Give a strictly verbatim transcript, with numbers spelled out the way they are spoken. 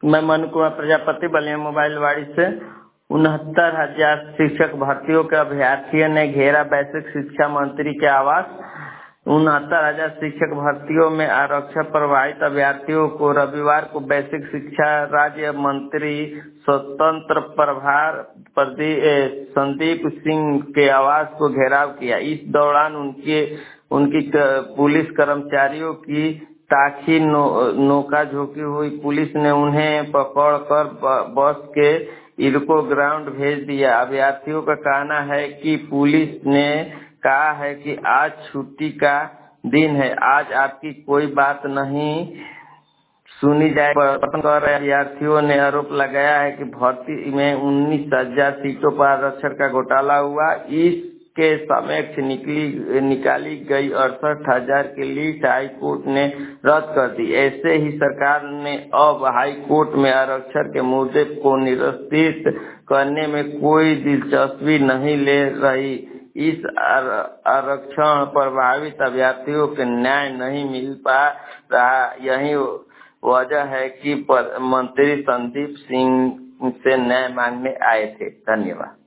मैं मनु कुमार प्रजापति बलिया मोबाइल वाड़ी से। उनहत्तर हजार शिक्षक भर्तियों के अभ्यर्थियों ने घेरा वैश्विक शिक्षा मंत्री के आवास। उनहत्तर हजार शिक्षक भर्तियों में आरक्षण प्रभावित अभ्यर्थियों को रविवार को वैश्विक शिक्षा राज्य मंत्री स्वतंत्र प्रभार संदीप सिंह के आवास को घेराव किया। इस दौरान उनके उनकी पुलिस कर्मचारियों की ताकि नो, नोका झोंकी हुई। पुलिस ने उन्हें पकड़कर बस के इरको ग्राउंड भेज दिया। अभ्यर्थियों का कहना है कि पुलिस ने कहा है कि आज छुट्टी का दिन है, आज आपकी कोई बात नहीं सुनी जाए। अभ्यर्थियों ने आरोप लगाया है कि भर्ती में उन्नीस हजार सीटों पर आरक्षण का घोटाला हुआ। इसके समक्ष निकली निकाली गई अड़सठ हजार की लिस्ट हाई कोर्ट ने रद्द कर दी। ऐसे ही सरकार ने अब हाई कोर्ट में आरक्षण के मुद्दे को निरस्तित करने में कोई दिलचस्पी नहीं ले रही। इस आरक्षण प्रभावित अभ्यर्थियों के न्याय नहीं मिल पा रहा, यही वजह है कि मंत्री संदीप सिंह से न्याय मांगने आए थे। धन्यवाद।